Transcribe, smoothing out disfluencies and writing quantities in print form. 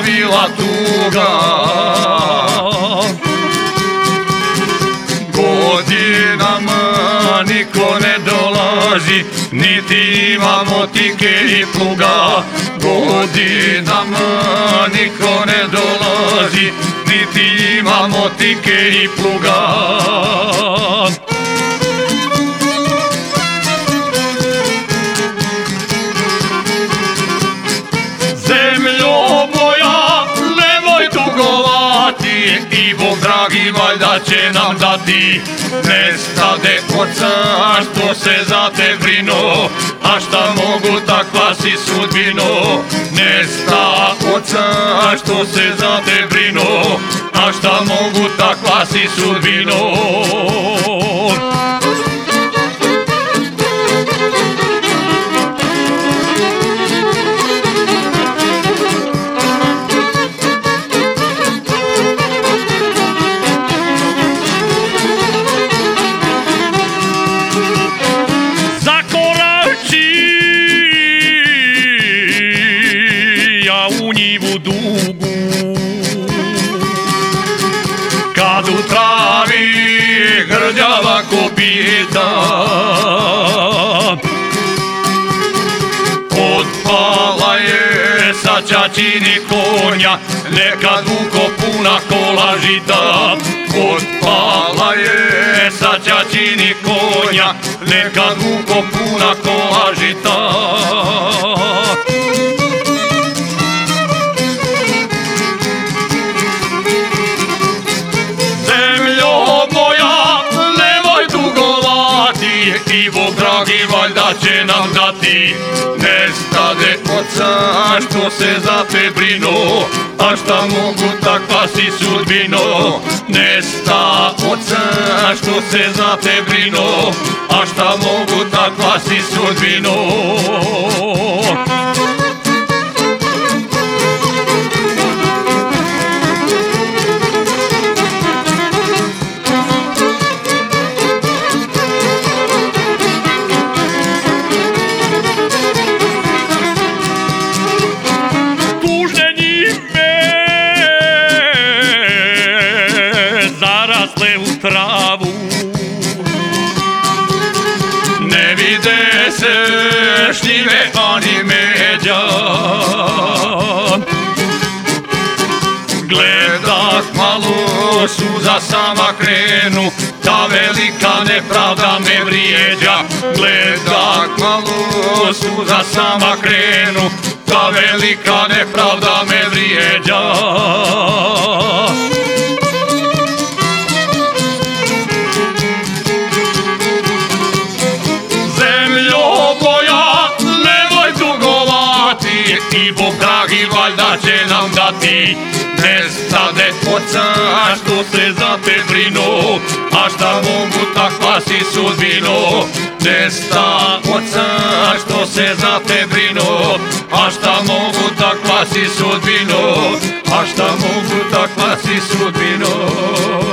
pravila tuga. Godinama niko ne dolazi, niti ima motike i pluga. Godinama niko ne dolazi, niti ima motike i pluga. I Bog dragi valjda će nam dati. Nestade oca što se za te brino, a šta mogu takva si sudbino. Nesta oca što se za te brino, a šta mogu takva si sudbino. U njivu dugu, kad u travi grđava kopita, otpala je sa ćaćini konja, nekad vuko puna kola žita. Otpala je sa ćaćini konja, nekad vuko puna kola žita. I Bog dragi valjda će nam dati. Nestade oca što se za te brinu, a šta mogu takva si sudbino. Nesta oca što se za te brinu, a šta mogu takva si sudbino. Zarasle u travu, ne vide se šljive ani međa. Gledah malo suza sama krenu, ta velika nepravda me vrijeđa. Gledah malo suza sama krenu, ta velika nepravda me vrijeđa. I Bog dragi valjda će nam dati. Nestade oca što se za te brinu, a šta mogu takva si sudbino. Nesta oca što se za te brinu, a šta mogu takva si sudbino. A šta mogu takva si sudbino.